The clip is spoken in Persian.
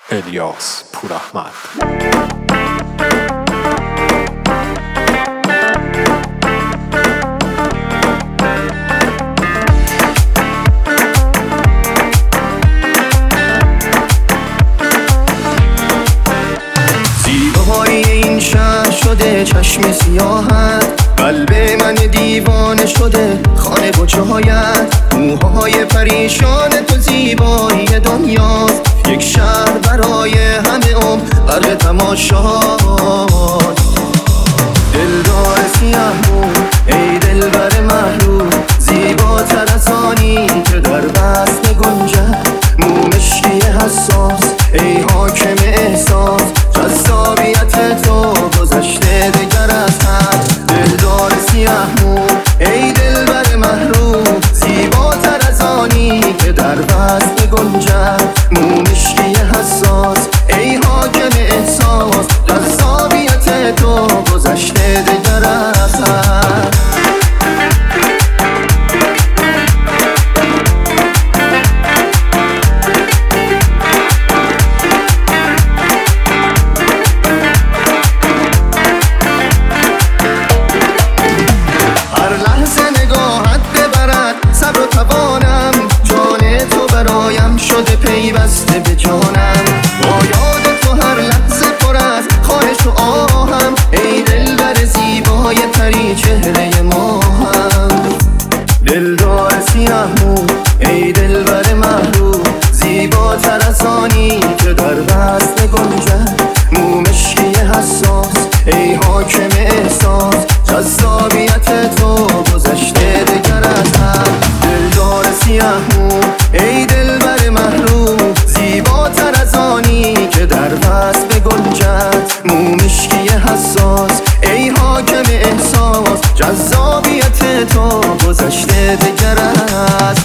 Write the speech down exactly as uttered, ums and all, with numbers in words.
الیاس پوراحمد. زیبایی این شهر شده چشم سیاحت، قلب من دیوانه شده خانه و جایت، موهای پریشان تو زیبایی دنیاست، یک شهر برای همه عمر غرق تماشاست. دلدار سیاه مو ای دلبر محروم، زیباتر از آنی که در بسته گنجد، مو مشکی حساس ای حاکم احساس، جذابیت تو گذشته دگر از حد. دلدار سیاه مو ای دلبر محروم، زیباتر از آنی که در بسته گنجد، مو مشکی حساس ای حاکم احساس، جذابیت تو گذشته دگر از حد. شده پیوسته به جانم، با یاد تو هر لحظه پر از خواهش و آهم، ای دلبر زیبای پری چهره ماهم. دلدار سیاه مو ای دلبر محروم، زیباتر از آنی که در بسته گنجد، مو مشکی حساس ای حاکم احساس، جذابیت تو گذشته دگر از حد. دلدار سیاه مو ای دلبر محروم، زیباتر از آنی که در وصف گنجد، مو مشکی حساس ای حاکم احساس، جذابیت تو گذشته دگر از